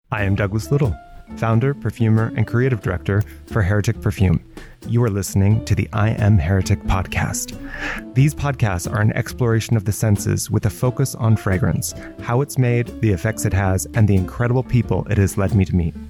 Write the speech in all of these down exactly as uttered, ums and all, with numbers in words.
I am Douglas Little, founder, perfumer, and creative director for Heretic Perfume. You are listening to the I Am Heretic podcast. These podcasts are an exploration of the senses with a focus on fragrance, how it's made, the effects it has, and the incredible people it has led me to meet.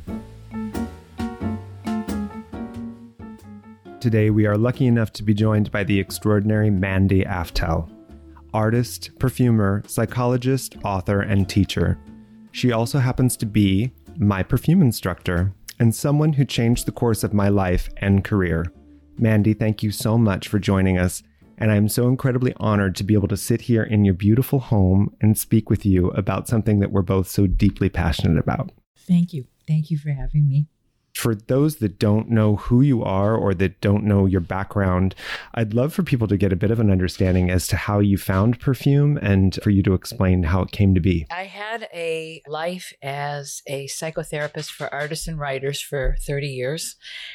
Today, we are lucky enough to be joined by the extraordinary Mandy Aftel, artist, perfumer, psychologist, author, and teacher. She also happens to be my perfume instructor and someone who changed the course of my life and career. Mandy, thank you so much for joining us, and I'm so incredibly honored to be able to sit here in your beautiful home and speak with you about something that we're both so deeply passionate about. Thank you. Thank you for having me. For those that don't know who you are or that don't know your background, I'd love for people to get a bit of an understanding as to how you found perfume and for you to explain how it came to be. I had a life as a psychotherapist for artists and writers for thirty years,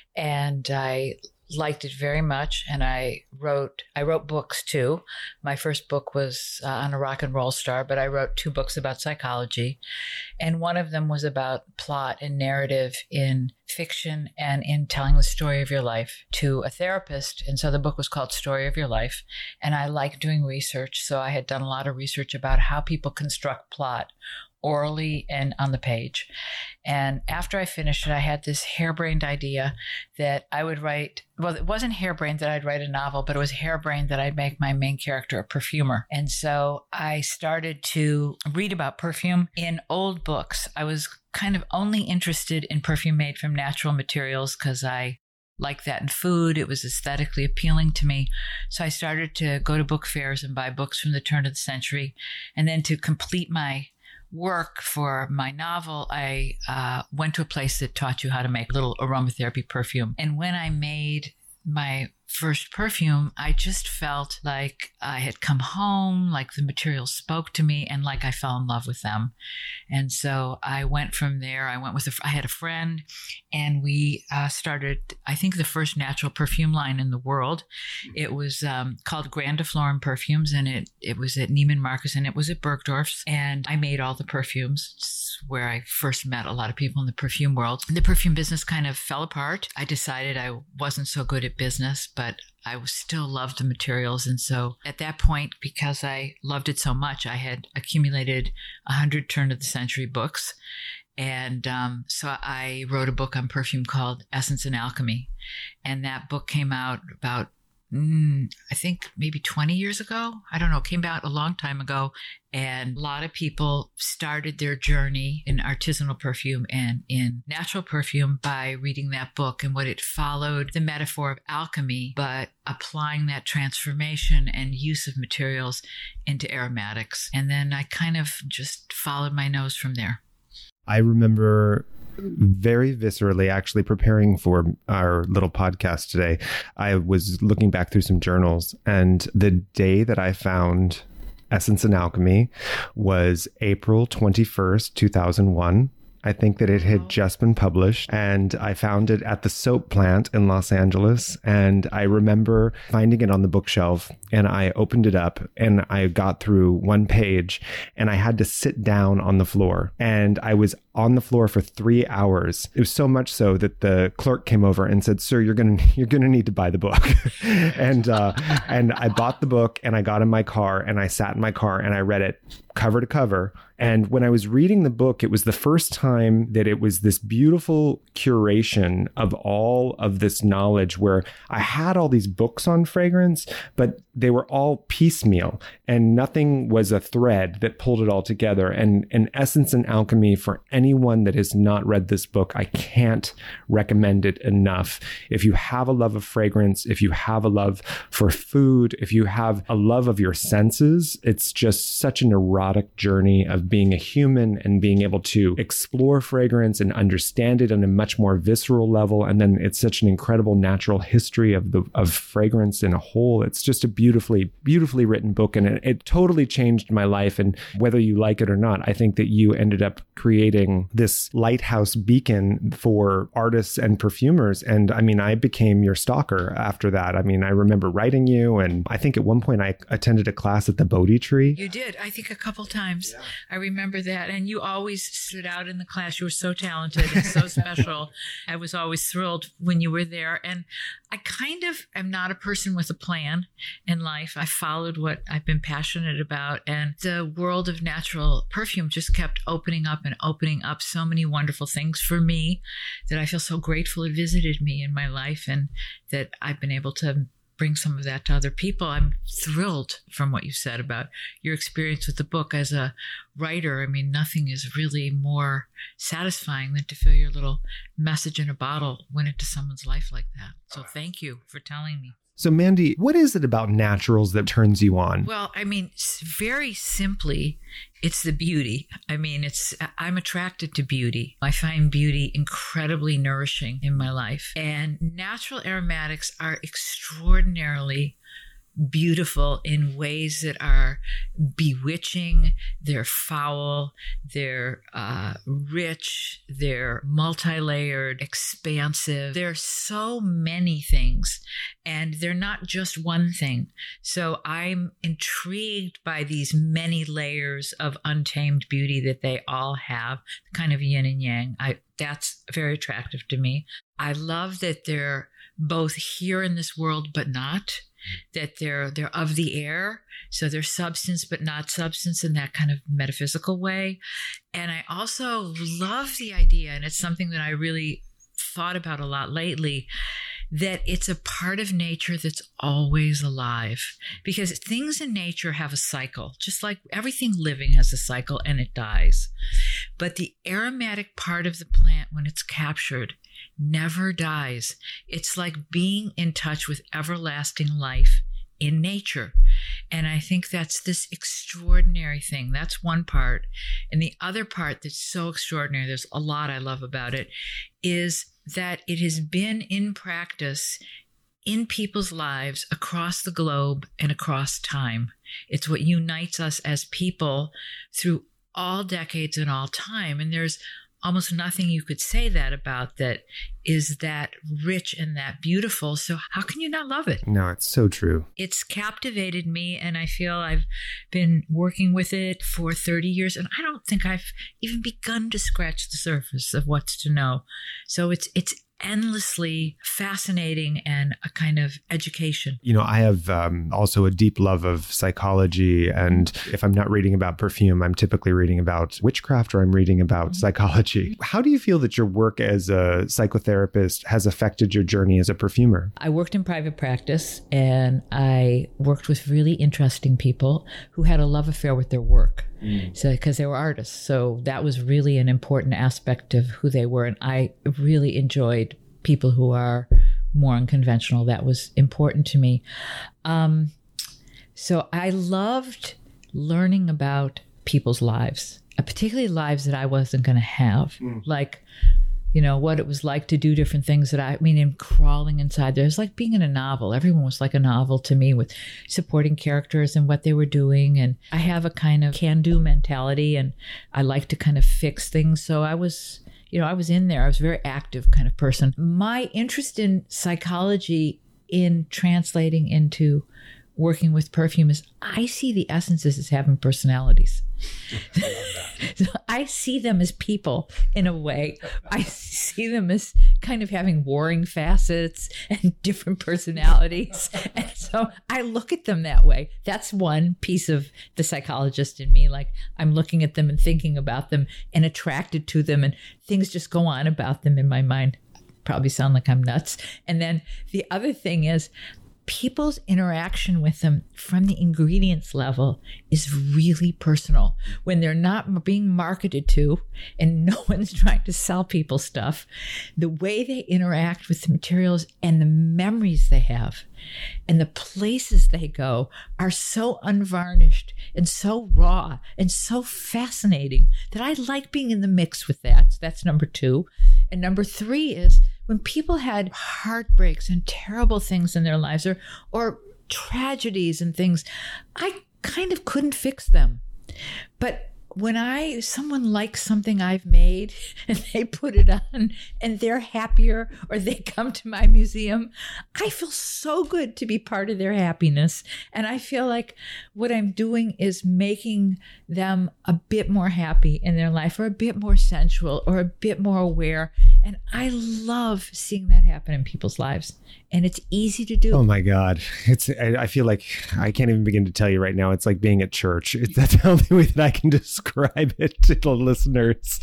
and I liked it very much. And I wrote, I wrote books too. My first book was uh, on a rock and roll star, but I wrote two books about psychology. And one of them was about plot and narrative in fiction and in telling the story of your life to a therapist. And so the book was called Story of Your Life. And I like doing research. So I had done a lot of research about how people construct plot orally and on the page. And after I finished it, I had this harebrained idea that I would write, well, it wasn't harebrained that I'd write a novel, but it was harebrained that I'd make my main character a perfumer. And so I started to read about perfume in old books. I was kind of only interested in perfume made from natural materials because I like that in food. It was aesthetically appealing to me. So I started to go to book fairs and buy books from the turn of the century. And then to complete my work for my novel, I uh, went to a place that taught you how to make little aromatherapy perfume. And when I made my first perfume, I just felt like I had come home, like the materials spoke to me, and like I fell in love with them. And so I went from there. I went with a, I had a friend, and we uh, started, I think, the first natural perfume line in the world. It was um, called Grandiflorum Perfumes, and it it was at Neiman Marcus, and it was at Bergdorf's. And I made all the perfumes. It's where I first met a lot of people in the perfume world. The perfume business kind of fell apart. I decided I wasn't so good at business, but I still loved the materials. And so at that point, because I loved it so much, I had accumulated a hundred turn of the century books. And um, so I wrote a book on perfume called Essence and Alchemy. And that book came out about, mm, I think maybe twenty years ago. I don't know, it came out a long time ago. And a lot of people started their journey in artisanal perfume and in natural perfume by reading that book. And what it followed, the metaphor of alchemy, but applying that transformation and use of materials into aromatics. And then I kind of just followed my nose from there. I remember very viscerally actually preparing for our little podcast today. I was looking back through some journals, and the day that I found Essence and Alchemy was April twenty-first, two thousand one. I think that it had just been published, and I found it at the Soap Plant in Los Angeles. And I remember finding it on the bookshelf, and I opened it up, and I got through one page, and I had to sit down on the floor. And I was on the floor for three hours. It was so much so that the clerk came over and said, "Sir, you're gonna you're gonna need to buy the book." and uh, and I bought the book, and I got in my car, and I sat in my car, and I read it cover to cover. And when I was reading the book, it was the first time that it was this beautiful curation of all of this knowledge where I had all these books on fragrance, but they were all piecemeal and nothing was a thread that pulled it all together. And, and Essence and Alchemy, for anyone that has not read this book, I can't recommend it enough. If you have a love of fragrance, if you have a love for food, if you have a love of your senses, it's just such an erotic journey of being a human and being able to explore fragrance and understand it on a much more visceral level. And then it's such an incredible natural history of the of fragrance in a whole. It's just a beautifully, beautifully written book. And it, it totally changed my life. And whether you like it or not, I think that you ended up creating this lighthouse beacon for artists and perfumers. And I mean, I became your stalker after that. I mean, I remember writing you. And I think at one point I attended a class at the Bodhi Tree. You did. I think a couple couple times. Yeah. I remember that. And you always stood out in the class. You were so talented and so special. I was always thrilled when you were there. And I kind of am not a person with a plan in life. I followed what I've been passionate about. And the world of natural perfume just kept opening up and opening up so many wonderful things for me that I feel so grateful it visited me in my life, and that I've been able to bring some of that to other people. I'm thrilled from what you said about your experience with the book as a writer. I mean, nothing is really more satisfying than to feel your little message in a bottle went into someone's life like that. So thank you for telling me. So Mandy, what is it about naturals that turns you on? Well, I mean, very simply, it's the beauty. I mean, it's I'm attracted to beauty. I find beauty incredibly nourishing in my life. And natural aromatics are extraordinarily beautiful in ways that are bewitching, they're foul, they're uh, rich, they're multi-layered, expansive. There's so many things, and they're not just one thing. So I'm intrigued by these many layers of untamed beauty that they all have, kind of yin and yang. I that's very attractive to me. I love that they're both here in this world, but not. That they're they're of the air, so they're substance but not substance in that kind of metaphysical way. And I also love the idea, and it's something that I really thought about a lot lately, that it's a part of nature that's always alive. Because things in nature have a cycle, just like everything living has a cycle, and it dies. But the aromatic part of the plant, when it's captured, never dies. It's like being in touch with everlasting life in nature. And I think that's this extraordinary thing. That's one part. And the other part that's so extraordinary, there's a lot I love about it, is that it has been in practice in people's lives across the globe and across time. It's what unites us as people through all decades and all time. And there's almost nothing you could say that about that is that rich and that beautiful. So how can you not love it? No, it's so true. It's captivated me, and I feel I've been working with it for thirty years, and I don't think I've even begun to scratch the surface of what's to know. So it's it's endlessly fascinating and a kind of education. You know, I have um, also a deep love of psychology. And if I'm not reading about perfume, I'm typically reading about witchcraft or I'm reading about mm-hmm. psychology. How do you feel that your work as a psychotherapist has affected your journey as a perfumer? I worked in private practice, and I worked with really interesting people who had a love affair with their work. Mm. So, because they were artists. So that was really an important aspect of who they were. And I really enjoyed people who are more unconventional. That was important to me. Um, so I loved learning about people's lives, particularly lives that I wasn't going to have. Mm. Like, you know, what it was like to do different things that I, I mean, in crawling inside there. It's like being in a novel. Everyone was like a novel to me, with supporting characters and what they were doing. And I have a kind of can-do mentality, and I like to kind of fix things. So I was, you know, I was in there. I was a very active kind of person. My interest in psychology in translating into working with perfume is I see the essences as having personalities. So I see them as people in a way. I see them as kind of having warring facets and different personalities. And so I look at them that way. That's one piece of the psychologist in me. Like, I'm looking at them and thinking about them and attracted to them, and things just go on about them in my mind. Probably sound like I'm nuts. And then the other thing is, people's interaction with them from the ingredients level is really personal. When they're not being marketed to and no one's trying to sell people stuff, the way they interact with the materials and the memories they have and the places they go are so unvarnished and so raw and so fascinating that I like being in the mix with that. So that's number two. And number three is, when people had heartbreaks and terrible things in their lives, or or tragedies and things, I kind of couldn't fix them. But when I someone likes something I've made and they put it on and they're happier, or they come to my museum, I feel so good to be part of their happiness. And I feel like what I'm doing is making them a bit more happy in their life, or a bit more sensual, or a bit more aware. And I love seeing that happen in people's lives. And it's easy to do. Oh my God. It's, I, I feel like I can't even begin to tell you right now. It's like being at church. It's, that's the only way that I can describe it to the listeners.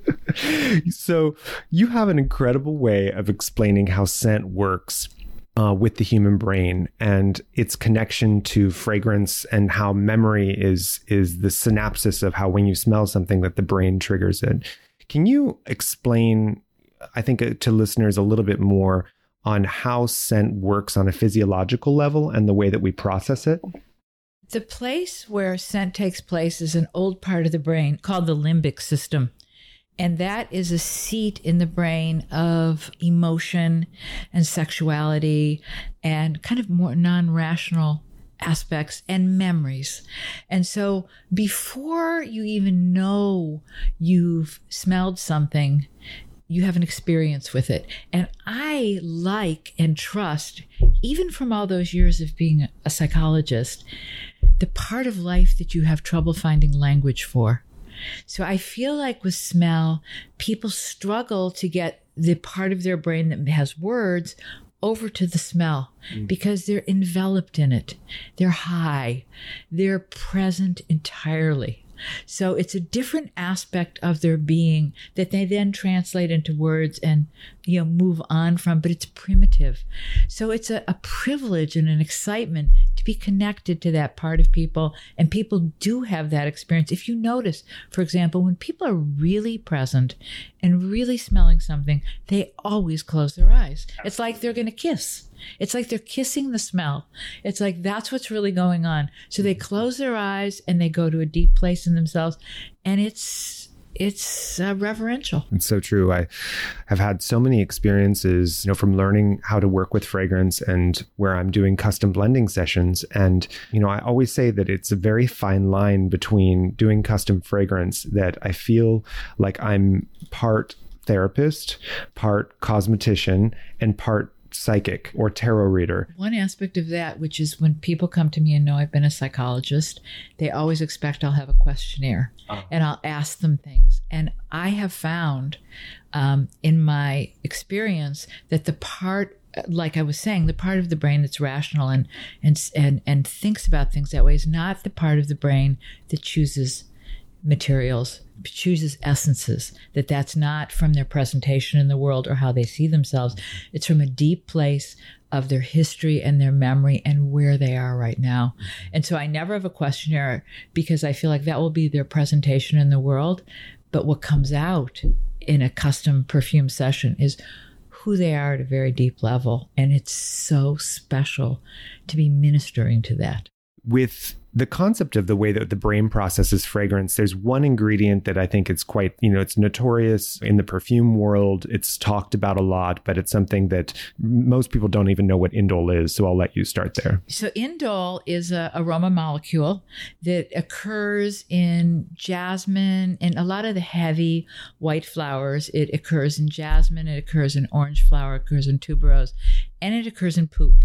So you have an incredible way of explaining how scent works uh, with the human brain and its connection to fragrance, and how memory is, is the synapsis of how when you smell something that the brain triggers it. Can you explain, I think, to listeners a little bit more on how scent works on a physiological level and the way that we process it? The place where scent takes place is an old part of the brain called the limbic system. And that is a seat in the brain of emotion and sexuality and kind of more non-rational aspects and memories. And so before you even know you've smelled something, you have an experience with it. And I like and trust, even from all those years of being a psychologist, the part of life that you have trouble finding language for. So I feel like with smell, people struggle to get the part of their brain that has words over to the smell, mm. because they're enveloped in it. They're high. They're present entirely. So it's a different aspect of their being that they then translate into words and, you know, move on from, but it's primitive. So it's a, a privilege and an excitement to be connected to that part of people. And people do have that experience. If you notice, for example, when people are really present and really smelling something, they always close their eyes. It's like they're going to kiss. It's like they're kissing the smell. It's like that's what's really going on. So they close their eyes and they go to a deep place in themselves. And it's it's uh, reverential. It's so true. I have had so many experiences, you know, from learning how to work with fragrance and where I'm doing custom blending sessions. And, you know, I always say that it's a very fine line between doing custom fragrance that I feel like I'm part therapist, part cosmetician, and part psychic or tarot reader. One aspect of that, which is when people come to me and know I've been a psychologist, they always expect I'll have a questionnaire uh-huh. and I'll ask them things. And I have found um, in my experience that the part, like I was saying, the part of the brain that's rational and and and and thinks about things that way is not the part of the brain that chooses materials, chooses essences, that that's not from their presentation in the world or how they see themselves. It's from a deep place of their history and their memory and where they are right now. And so I never have a questionnaire because I feel like that will be their presentation in the world. But what comes out in a custom perfume session is who they are at a very deep level. And it's so special to be ministering to that. With the concept of the way that the brain processes fragrance, there's one ingredient that I think it's quite, you know, it's notorious in the perfume world. It's talked about a lot, but it's something that most people don't even know what indole is. So I'll let you start there. So indole is a aroma molecule that occurs in jasmine and a lot of the heavy white flowers. It occurs in jasmine, it occurs in orange flower, it occurs in tuberose, and it occurs in poop.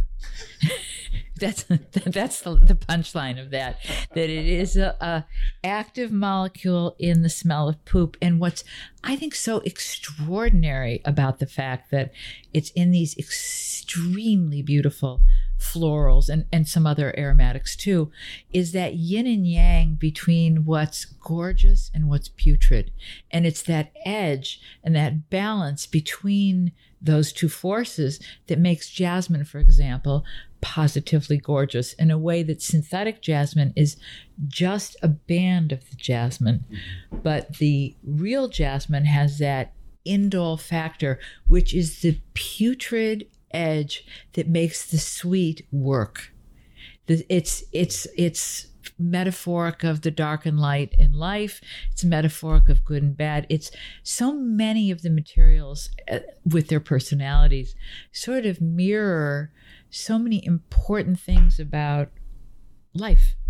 That's that's the, the punchline of that, that it is a, a active molecule in the smell of poop. And what's, I think, so extraordinary about the fact that it's in these extremely beautiful florals and, and some other aromatics too, is that yin and yang between what's gorgeous and what's putrid. And it's that edge and that balance between those two forces that makes jasmine, for example, positively gorgeous in a way that synthetic jasmine is just a band of the jasmine. But the real jasmine has that indole factor, which is the putrid edge that makes the sweet work. It's, it's, it's, metaphoric of the dark and light in life. It's metaphoric of good and bad. It's so many of the materials uh, with their personalities sort of mirror so many important things about life.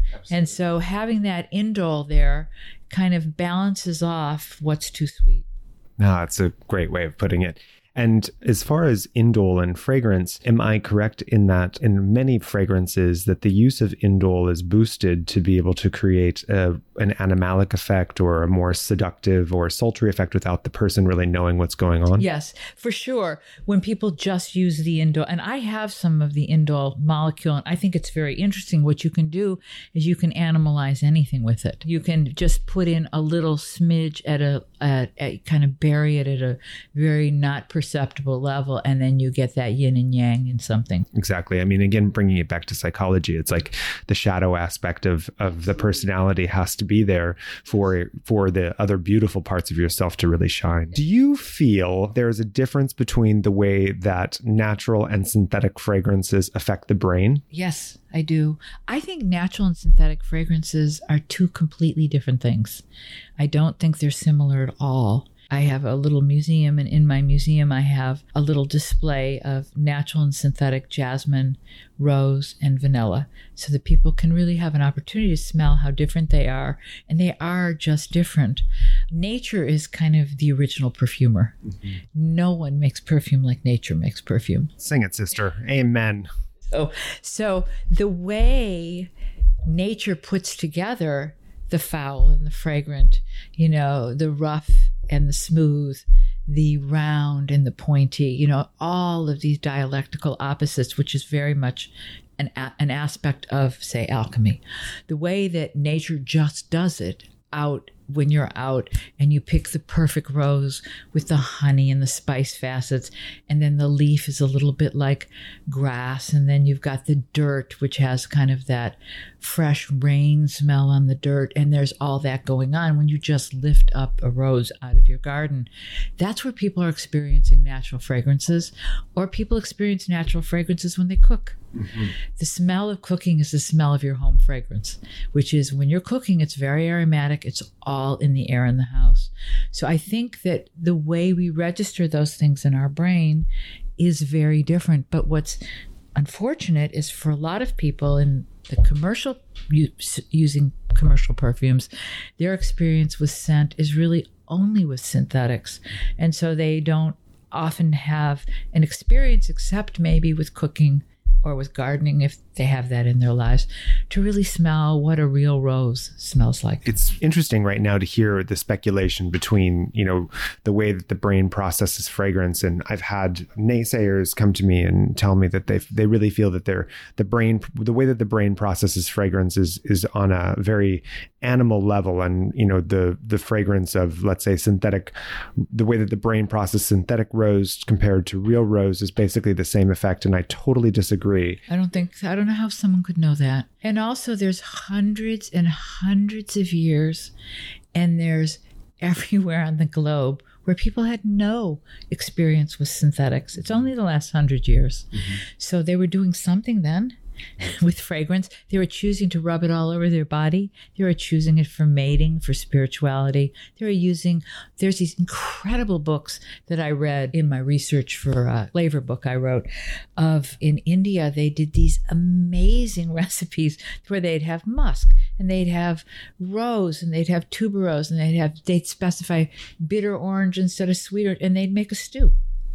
Absolutely. And so having that indole there kind of balances off what's too sweet. No, it's a great way of putting it. And as far as indole and fragrance, am I correct in that in many fragrances that the use of indole is boosted to be able to create a, an animalic effect or a more seductive or sultry effect without the person really knowing what's going on? Yes, for sure. When people just use the indole, and I have some of the indole molecule, and I think it's very interesting. What you can do is you can animalize anything with it. You can just put in a little smidge at a, at, at kind of bury it at a very not perceptible perceptible level, and then you get that yin and yang in something. Exactly. I mean, again, bringing it back to psychology, it's like the shadow aspect of of the personality has to be there for for the other beautiful parts of yourself to really shine. Do you feel there's a difference between the way that natural and synthetic fragrances affect the brain? Yes, I do. I think natural and synthetic fragrances are two completely different things. I don't think they're similar at all. I have a little museum, and in my museum I have a little display of natural and synthetic jasmine, rose, and vanilla, so that people can really have an opportunity to smell how different they are, and they are just different. Nature is kind of the original perfumer. Mm-hmm. No one makes perfume like nature makes perfume. Sing it, sister. Amen. So, so the way nature puts together the foul and the fragrant, you know, the rough and the smooth, the round and the pointy, you know, all of these dialectical opposites, which is very much an, an aspect of, say, alchemy. The way that nature just does it out when you're out and you pick the perfect rose with the honey and the spice facets, and then the leaf is a little bit like grass, and then you've got the dirt, which has kind of that fresh rain smell on the dirt, and there's all that going on when you just lift up a rose out of your garden. That's where people are experiencing natural fragrances, or people experience natural fragrances when they cook. Mm-hmm. The smell of cooking is the smell of your home fragrance, which is when you're cooking, it's very aromatic. It's all in the air in the house. So I think that the way we register those things in our brain is very different. But what's unfortunate is for a lot of people in the commercial use, using commercial perfumes, their experience with scent is really only with synthetics. And so they don't often have an experience, except maybe with cooking or with gardening, if they have that in their lives, to really smell what a real rose smells like. It's interesting right now to hear the speculation between, you know, the way that the brain processes fragrance. And I've had naysayers come to me and tell me that they they really feel that they're the brain, the way that the brain processes fragrance is, is on a very animal level. And, you know, the, the fragrance of, let's say, synthetic, the way that the brain processes synthetic rose compared to real rose is basically the same effect. And I totally disagree. I don't think, I don't know how someone could know that. And also there's hundreds and hundreds of years, and there's everywhere on the globe where people had no experience with synthetics. It's only the last hundred years. Mm-hmm. So they were doing something then with fragrance. They were choosing to rub it all over their body. They were choosing it for mating, for spirituality. They were using, there's these incredible books that I read in my research for a flavor book I wrote of, in India, they did these amazing recipes where they'd have musk and they'd have rose and they'd have tuberose and they'd have, they'd specify bitter orange instead of sweet orange, and they'd make a stew.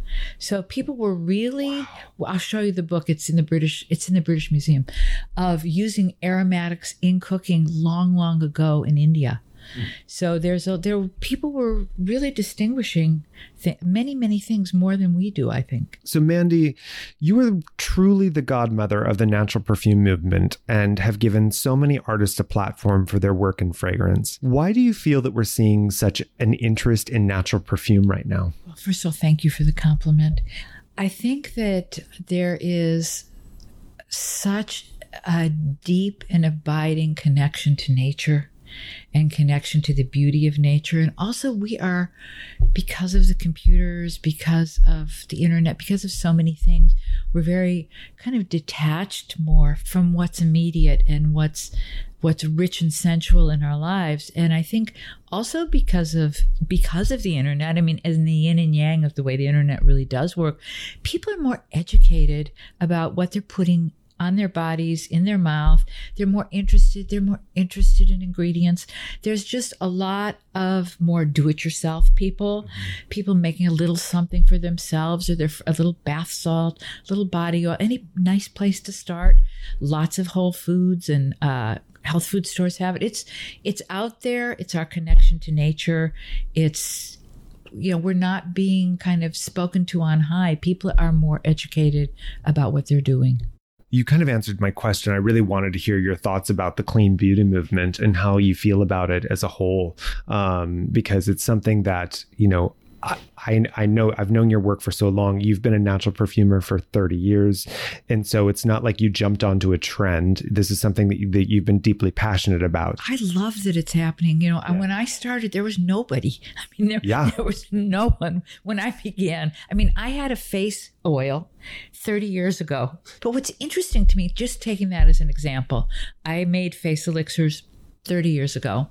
So people were really, wow. well, I'll show you the book. It's in the British, it's in the British Museum, of using aromatics in cooking long, long ago in India. Mm. So there's a, there people were really distinguishing th- many, many things more than we do, I think. So Mandy, you are truly the godmother of the natural perfume movement and have given so many artists a platform for their work in fragrance. Why do you feel that we're seeing such an interest in natural perfume right now? Well, first of all, thank you for the compliment. I think that there is such a deep and abiding connection to nature and connection to the beauty of nature. And also we are, because of the computers, because of the internet, because of so many things, we're very kind of detached more from what's immediate and what's what's rich and sensual in our lives. And I think also because of because of the internet, I mean, in the yin and yang of the way the internet really does work, people are more educated about what they're putting on their bodies, in their mouth. They're more interested. They're more interested in ingredients. There's just a lot of more do-it-yourself people, mm-hmm. people making a little something for themselves, or their a little bath salt, little body oil, any nice place to start. Lots of Whole Foods and uh, health food stores have it. It's it's out there. It's our connection to nature. It's, you know, we're not being kind of spoken to on high. People are more educated about what they're doing. You kind of answered my question. I really wanted to hear your thoughts about the clean beauty movement and how you feel about it as a whole, um, because it's something that, you know, I, I know I've known your work for so long. You've been a natural perfumer for thirty years. And so it's not like you jumped onto a trend. This is something that, you, that you've been deeply passionate about. I love that it's happening. You know, yeah. When I started, there was nobody. I mean, there, yeah. there was no one when I began. I mean, I had a face oil thirty years ago. But what's interesting to me, just taking that as an example, I made face elixirs thirty years ago.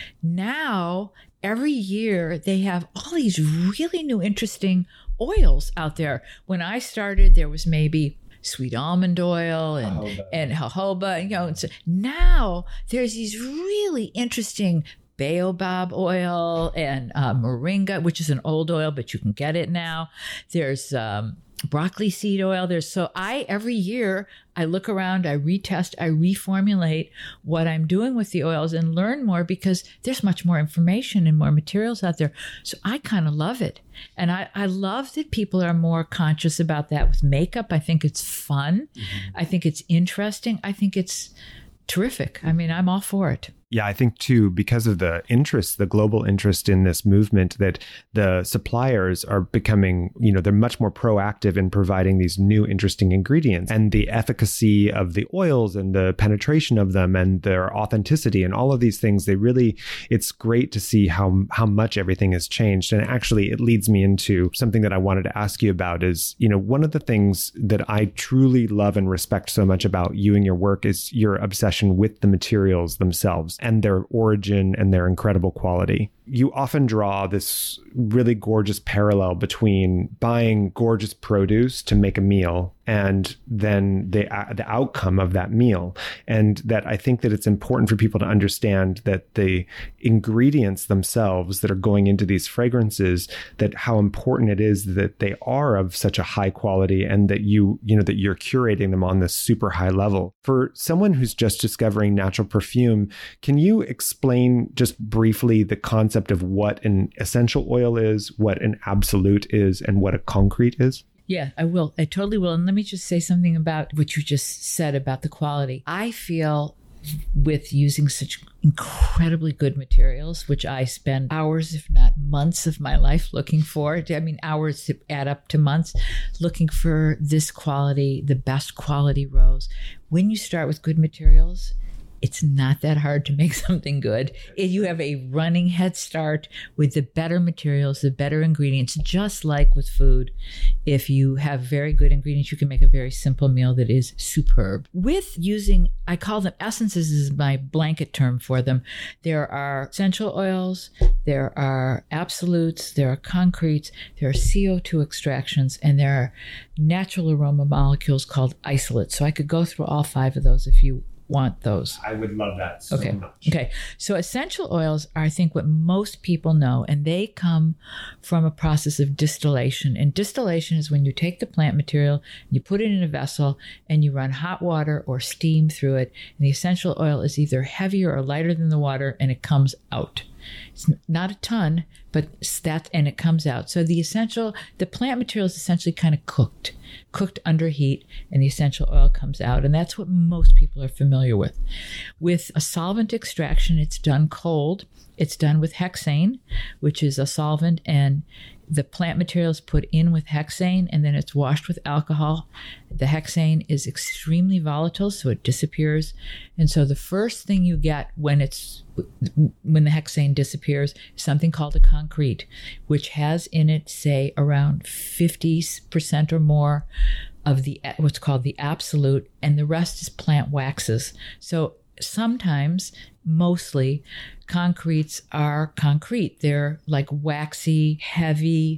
Now, every year they have all these really new, interesting oils out there. When I started, there was maybe sweet almond oil and jojoba. and jojoba. You know, and so now there's these really interesting baobab oil and uh, moringa, which is an old oil, but you can get it now. There's um, broccoli seed oil. There's so I every year I look around, I retest, I reformulate what I'm doing with the oils and learn more, because there's much more information and more materials out there. So I kind of love it. And I, I love that people are more conscious about that with makeup. I think it's fun. Mm-hmm. I think it's interesting. I think it's terrific. I mean, I'm all for it. Yeah, I think too, because of the interest, the global interest in this movement, that the suppliers are becoming, you know, they're much more proactive in providing these new interesting ingredients, and the efficacy of the oils and the penetration of them and their authenticity and all of these things. They really, it's great to see how, how much everything has changed. And actually, it leads me into something that I wanted to ask you about is, you know, one of the things that I truly love and respect so much about you and your work is your obsession with the materials themselves and their origin and their incredible quality. You often draw this really gorgeous parallel between buying gorgeous produce to make a meal and then the uh, the outcome of that meal. And that I think that it's important for people to understand that the ingredients themselves that are going into these fragrances, that how important it is that they are of such a high quality, and that you, you know, that you're curating them on this super high level. For someone who's just discovering natural perfume, can you explain just briefly the concept of what an essential oil is, what an absolute is, and what a concrete is? Yeah, I will. I totally will. And let me just say something about what you just said about the quality. I feel with using such incredibly good materials, which I spend hours, if not months of my life looking for. I mean, hours to add up to months looking for this quality, the best quality rose. When you start with good materials, it's not that hard to make something good. You have a running head start with the better materials, the better ingredients, just like with food. If you have very good ingredients, you can make a very simple meal that is superb. With using, I call them essences, is my blanket term for them. There are essential oils, there are absolutes, there are concretes, there are C O two extractions, and there are natural aroma molecules called isolates. So I could go through all five of those if you want those. I would love that so okay. much. Okay. So essential oils are, I think, what most people know, and they come from a process of distillation. And distillation is when you take the plant material, you put it in a vessel, and you run hot water or steam through it. And the essential oil is either heavier or lighter than the water, and it comes out. It's not a ton, but that, and it comes out. So the essential, the plant material is essentially kind of cooked, cooked under heat, and the essential oil comes out. And that's what most people are familiar with. With a solvent extraction, it's done cold. It's done with hexane, which is a solvent, and the plant material is put in with hexane, and then it's washed with alcohol. The hexane is extremely volatile, so it disappears. And so the first thing you get when it's when the hexane disappears is something called a concrete, which has in it, say, around fifty percent or more of the what's called the absolute, and the rest is plant waxes. So sometimes, mostly, concretes are concrete. They're like waxy, heavy,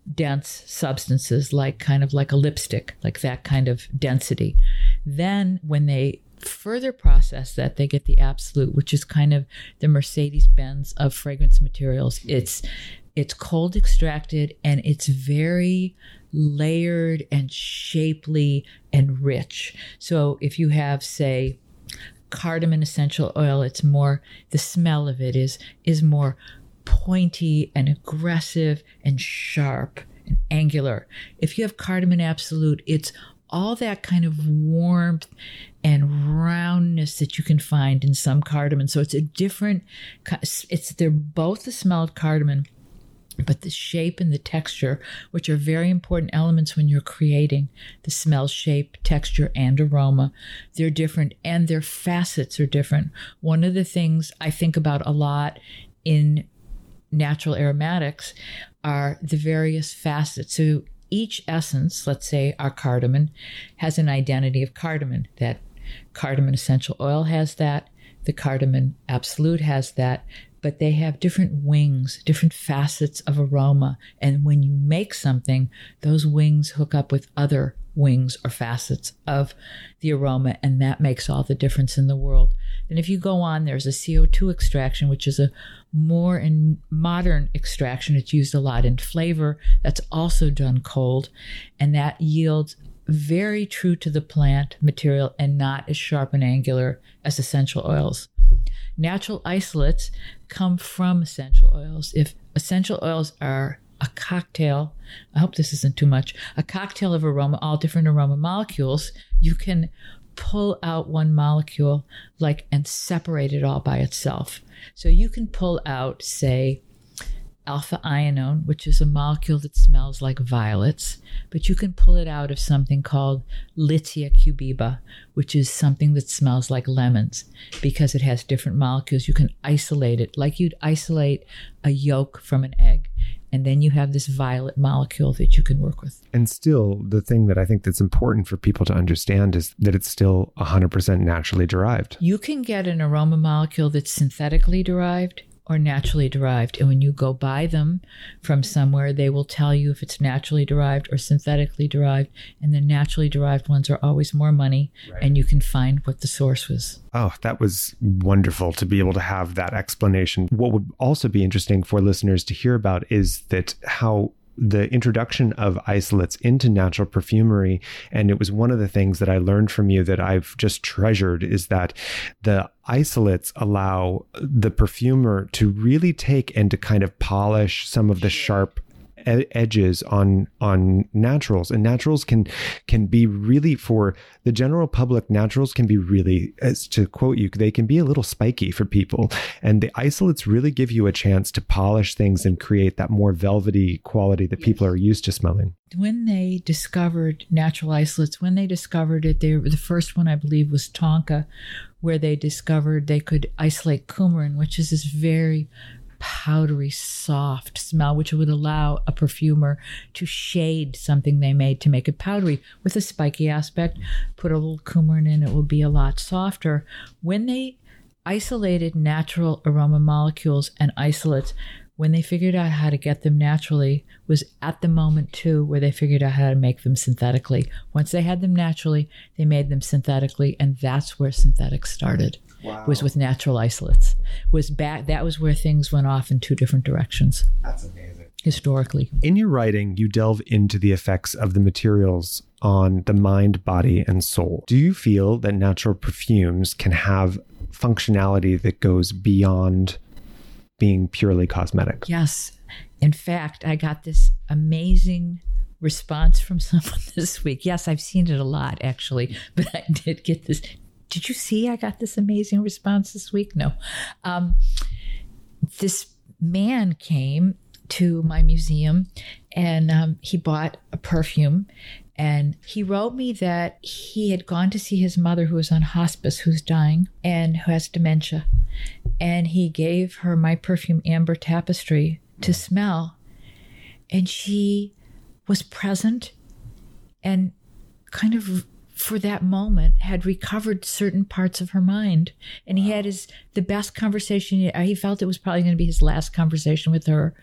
dense substances, like kind of like a lipstick, like that kind of density. Then when they further process that, they get the absolute, which is kind of the Mercedes-Benz of fragrance materials. It's it's cold extracted, and it's very layered and shapely and rich. So if you have, say, cardamom essential oil, it's more, the smell of it is is more pointy and aggressive and sharp and angular. If you have cardamom absolute, it's all that kind of warmth and roundness that you can find in some cardamom. So it's a different, it's they're both the smell of cardamom, but the shape and the texture, which are very important elements when you're creating the smell, shape, texture, and aroma, they're different, and their facets are different. One of the things I think about a lot in natural aromatics are the various facets. So each essence, let's say our cardamom, has an identity of cardamom. That cardamom essential oil has that. The cardamom absolute has that. But they have different wings, different facets of aroma. And when you make something, those wings hook up with other wings or facets of the aroma, and that makes all the difference in the world. And if you go on, there's a C O two extraction, which is a more in modern extraction. It's used a lot in flavor. That's also done cold, and that yields very true to the plant material and not as sharp and angular as essential oils. Natural isolates come from essential oils. If essential oils are a cocktail, I hope this isn't too much, a cocktail of aroma, all different aroma molecules, you can pull out one molecule like and separate it all by itself. So you can pull out, say, alpha ionone, which is a molecule that smells like violets, but you can pull it out of something called Litsea cubiba, which is something that smells like lemons because it has different molecules. You can isolate it like you'd isolate a yolk from an egg. And then you have this violet molecule that you can work with. And still, the thing that I think that's important for people to understand is that it's still one hundred percent naturally derived. You can get an aroma molecule that's synthetically derived or naturally derived. And when you go buy them from somewhere, they will tell you if it's naturally derived or synthetically derived. And the naturally derived ones are always more money, right, and you can find what the source was. Oh, that was wonderful to be able to have that explanation. What would also be interesting for listeners to hear about is that how the introduction of isolates into natural perfumery, and it was one of the things that I learned from you that I've just treasured, is that the isolates allow the perfumer to really take and to kind of polish some of the sharp edges on on naturals. And naturals can can be really, for the general public, naturals can be really, as to quote you, they can be a little spiky for people. And the isolates really give you a chance to polish things and create that more velvety quality that yes. people are used to smelling. When they discovered natural isolates, when they discovered it, they were, the first one I believe was Tonka, where they discovered they could isolate coumarin, which is this very powdery, soft smell, which would allow a perfumer to shade something they made to make it powdery with a spiky aspect. Put a little coumarin in, it will be a lot softer. When they isolated natural aroma molecules and isolates, when they figured out how to get them naturally, was at the moment too where they figured out how to make them synthetically. Once they had them naturally, they made them synthetically, and that's where synthetics started. Wow. Was with natural isolates. Was back. That was where things went off in two different directions. That's amazing. Historically. In your writing, you delve into the effects of the materials on the mind, body, and soul. Do you feel that natural perfumes can have functionality that goes beyond being purely cosmetic? Yes. In fact, I got this amazing response from someone this week. Yes, I've seen it a lot, actually, but I did get this. Did you see I got this amazing response this week? No. Um, this man came to my museum, and um, he bought a perfume, and he wrote me that he had gone to see his mother, who was on hospice, who's dying and who has dementia. And he gave her my perfume, Amber Tapestry, to smell. And she was present and kind of, for that moment, had recovered certain parts of her mind. And he had his the best conversation. He felt it was probably going to be his last conversation with her.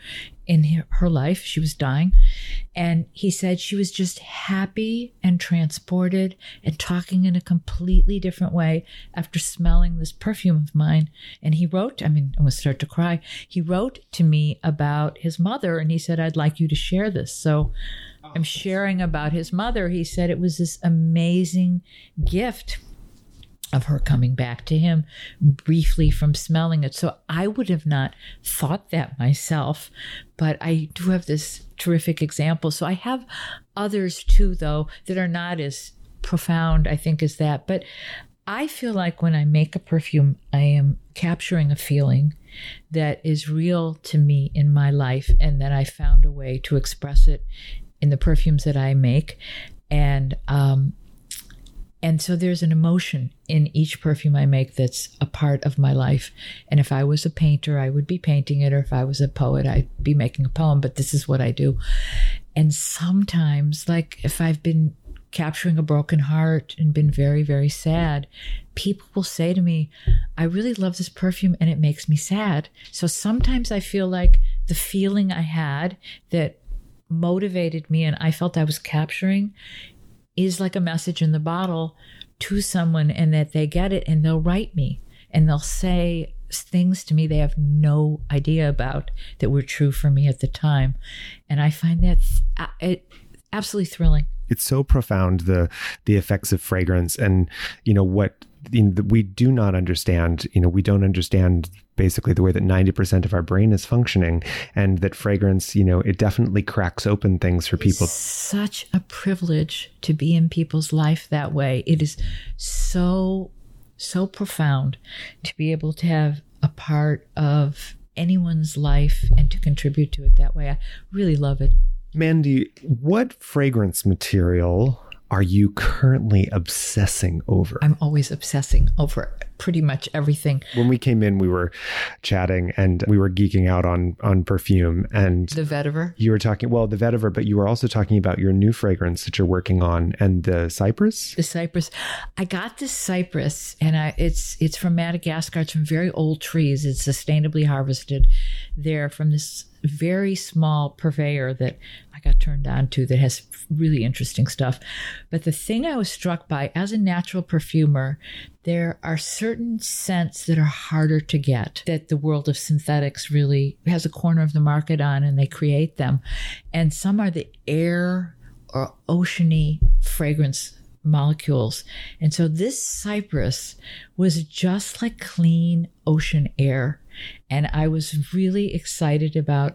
in her, her life. She was dying. And he said she was just happy and transported and talking in a completely different way after smelling this perfume of mine. And he wrote, I mean, I'm going to start to cry. He wrote to me about his mother, and he said, I'd like you to share this. So I'm sharing about his mother. He said it was this amazing gift of her coming back to him briefly from smelling it. So I would have not thought that myself, but I do have this terrific example. So I have others too, though, that are not as profound, I think, as that. But I feel like when I make a perfume, I am capturing a feeling that is real to me in my life, and that I found a way to express it in the perfumes that I make. And, um, And so there's an emotion in each perfume I make that's a part of my life. And if I was a painter, I would be painting it. Or if I was a poet, I'd be making a poem. But this is what I do. And sometimes, like if I've been capturing a broken heart and been very, very sad, people will say to me, I really love this perfume and it makes me sad. So sometimes I feel like the feeling I had that motivated me and I felt I was capturing is like a message in the bottle to someone, and that they get it and they'll write me and they'll say things to me they have no idea about that were true for me at the time. And I find that th- it absolutely thrilling. It's so profound, the the effects of fragrance, and you know what you know, we do not understand. You know, we don't understand basically the way that ninety percent of our brain is functioning, and that fragrance, you know, it definitely cracks open things for people. It's such a privilege to be in people's life that way. It is so, so profound to be able to have a part of anyone's life and to contribute to it that way. I really love it. Mandy, what fragrance material are you currently obsessing over? I'm always obsessing over pretty much everything. When we came in, we were chatting and we were geeking out on on perfume and the vetiver. You were talking, well, the vetiver, but you were also talking about your new fragrance that you're working on, and the cypress. The cypress. I got this cypress, and I, it's it's from Madagascar. It's from very old trees. It's sustainably harvested there from this very small purveyor that I got turned on to that has really interesting stuff. But the thing I was struck by as a natural perfumer, there are certain scents that are harder to get, that the world of synthetics really has a corner of the market on, and they create them. And some are the air or oceany fragrance molecules. And so this cypress was just like clean ocean air. And I was really excited about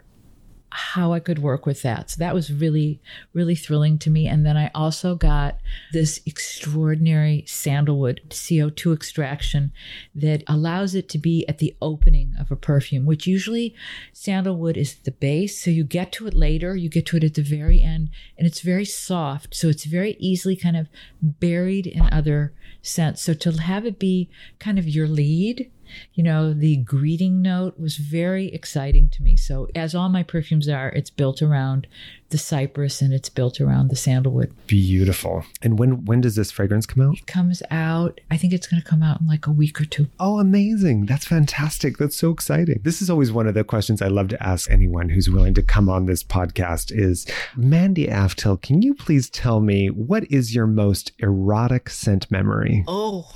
how I could work with that. So that was really, really thrilling to me. And then I also got this extraordinary sandalwood C O two extraction that allows it to be at the opening of a perfume, which usually sandalwood is the base. So you get to it later, you get to it at the very end, and it's very soft. So it's very easily kind of buried in other scents. So to have it be kind of your lead, you know, the greeting note was very exciting to me. So as all my perfumes are, it's built around the cypress and it's built around the sandalwood. Beautiful. And when when does this fragrance come out? It comes out, I think it's going to come out in like a week or two. Oh, amazing. That's fantastic. That's so exciting. This is always one of the questions I love to ask anyone who's willing to come on this podcast is, Mandy Aftel, can you please tell me what is your most erotic scent memory? Oh,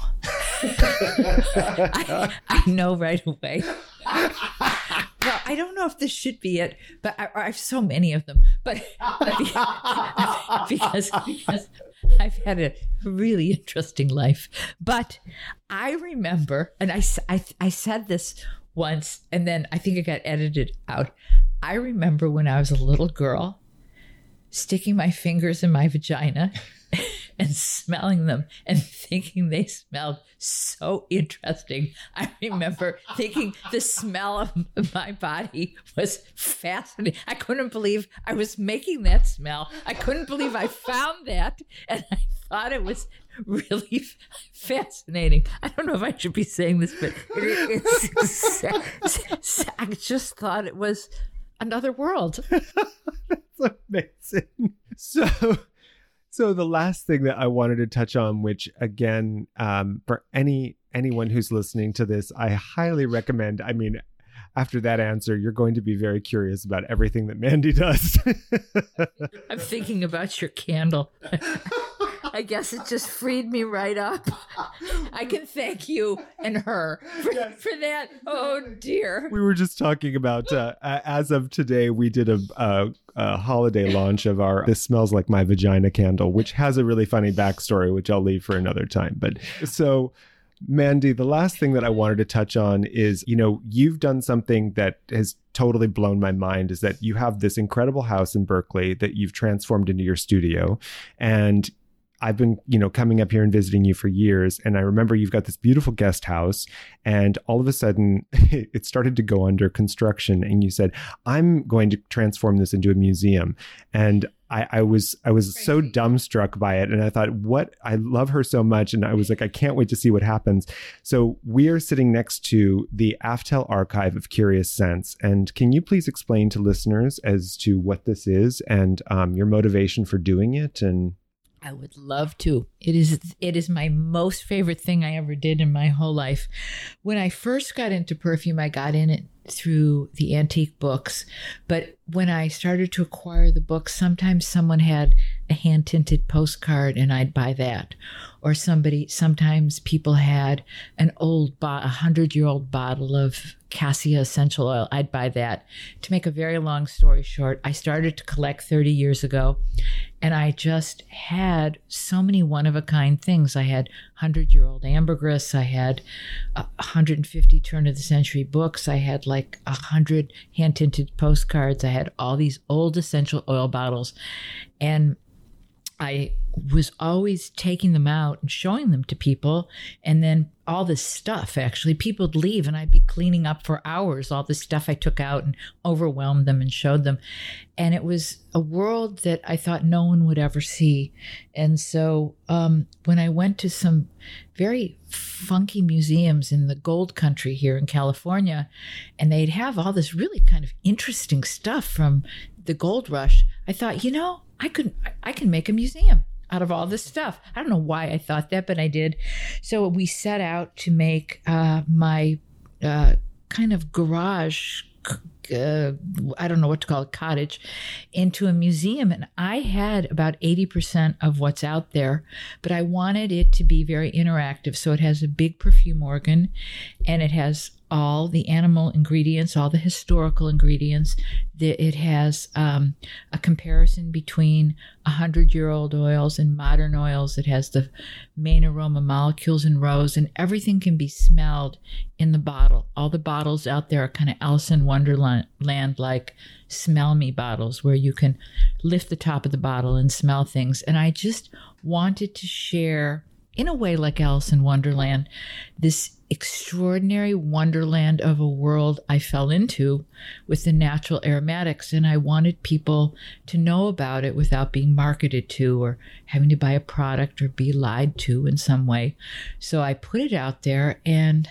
I, I know right away. Well, I don't know if this should be it, but I, I have so many of them. But, but because, because I've had a really interesting life. But I remember, and I, I, I said this once, and then I think it got edited out. I remember when I was a little girl sticking my fingers in my vagina and smelling them and thinking they smelled so interesting. I remember thinking the smell of my body was fascinating. I couldn't believe I was making that smell. I couldn't believe I found that. And I thought it was really fascinating. I don't know if I should be saying this, but it, it's, I just thought it was another world. That's amazing. So... So the last thing that I wanted to touch on, which again, um, for any anyone who's listening to this, I highly recommend. I mean, after that answer, you're going to be very curious about everything that Mandy does. I'm thinking about your candle. I guess it just freed me right up. I can thank you and her for, yes. for that. Oh, dear. We were just talking about, uh, as of today, we did a, a, a holiday launch of our This Smells Like My Vagina candle, which has a really funny backstory, which I'll leave for another time. But so, Mandy, the last thing that I wanted to touch on is, you know, you've done something that has totally blown my mind, is that you have this incredible house in Berkeley that you've transformed into your studio. And I've been, you know, coming up here and visiting you for years. And I remember you've got this beautiful guest house, and all of a sudden it started to go under construction. And you said, I'm going to transform this into a museum. And I, I was I was Crazy. so dumbstruck by it. And I thought, what? I love her so much. And I was like, I can't wait to see what happens. So we are sitting next to the Aftel Archive of Curious Scents. And can you please explain to listeners as to what this is and um, your motivation for doing it? And I would love to. It is it is my most favorite thing I ever did in my whole life. When I first got into perfume, I got in it through the antique books. But when I started to acquire the books, sometimes someone had a hand-tinted postcard and I'd buy that. Or somebody, sometimes people had an old, a hundred-year-old bottle of cassia essential oil. I'd buy that. To make a very long story short, I started to collect thirty years ago, and I just had so many one-of-a-kind things. I had hundred-year-old ambergris. I had one hundred fifty turn-of-the-century books. I had like one hundred hand-tinted postcards. I had all these old essential oil bottles. And I was always taking them out and showing them to people. And then all this stuff, actually, people would leave and I'd be cleaning up for hours, all the stuff I took out and overwhelmed them and showed them. And it was a world that I thought no one would ever see. And so um, when I went to some very funky museums in the gold country here in California, and they'd have all this really kind of interesting stuff from the gold rush, I thought, you know, I could, I can make a museum out of all this stuff. I don't know why I thought that, but I did. So we set out to make uh, my uh, kind of garage, uh, I don't know what to call it, cottage, into a museum. And I had about eighty percent of what's out there, but I wanted it to be very interactive. So it has a big perfume organ, and it has all the animal ingredients, all the historical ingredients. It has um, a comparison between one hundred-year-old oils and modern oils. It has the main aroma molecules in rows, and everything can be smelled in the bottle. All the bottles out there are kind of Alice in Wonderland-like smell me bottles, where you can lift the top of the bottle and smell things. And I just wanted to share, in a way like Alice in Wonderland, this extraordinary wonderland of a world I fell into with the natural aromatics. And I wanted people to know about it without being marketed to or having to buy a product or be lied to in some way. So I put it out there, and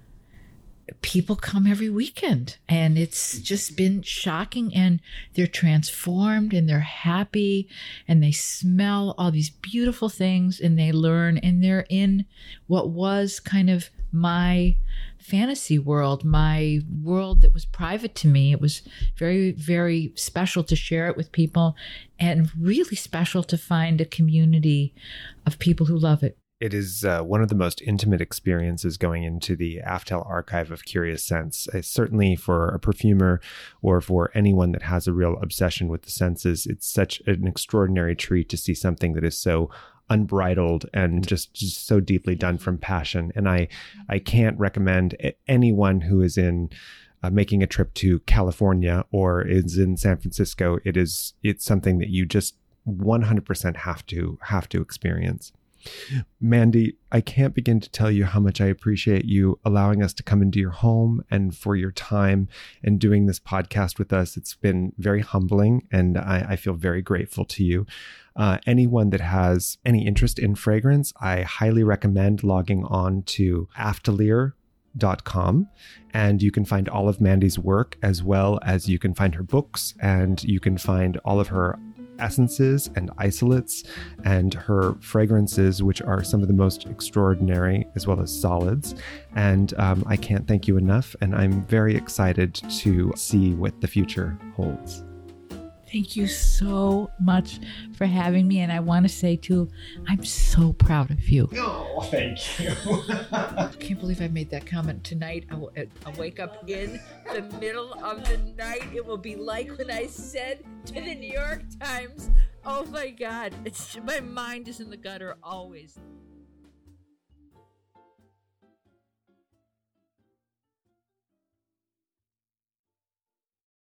people come every weekend, and it's just been shocking, and they're transformed and they're happy, and they smell all these beautiful things, and they learn, and they're in what was kind of my fantasy world, my world that was private to me. It was very, very special to share it with people, and really special to find a community of people who love it. It is uh, one of the most intimate experiences going into the Aftel Archive of Curious Scents. Uh, certainly for a perfumer or for anyone that has a real obsession with the senses, it's such an extraordinary treat to see something that is so unbridled and just, just so deeply done from passion. And I, I can't recommend anyone who is in uh, making a trip to California or is in San Francisco. It is, it's something that you just one hundred percent have to, have to experience. Mandy, I can't begin to tell you how much I appreciate you allowing us to come into your home and for your time and doing this podcast with us. It's been very humbling, and I, I feel very grateful to you. Uh, anyone that has any interest in fragrance, I highly recommend logging on to aftelier dot com, and you can find all of Mandy's work, as well as you can find her books, and you can find all of her essences and isolates, and her fragrances, which are some of the most extraordinary, as well as solids. And um, I can't thank you enough. And I'm very excited to see what the future holds. Thank you so much for having me. And I want to say, too, I'm so proud of you. Oh, thank you. I can't believe I made that comment tonight. I will, I'll wake up in the middle of the night. It will be like when I said to the New York Times, oh, my God, it's, my mind is in the gutter always.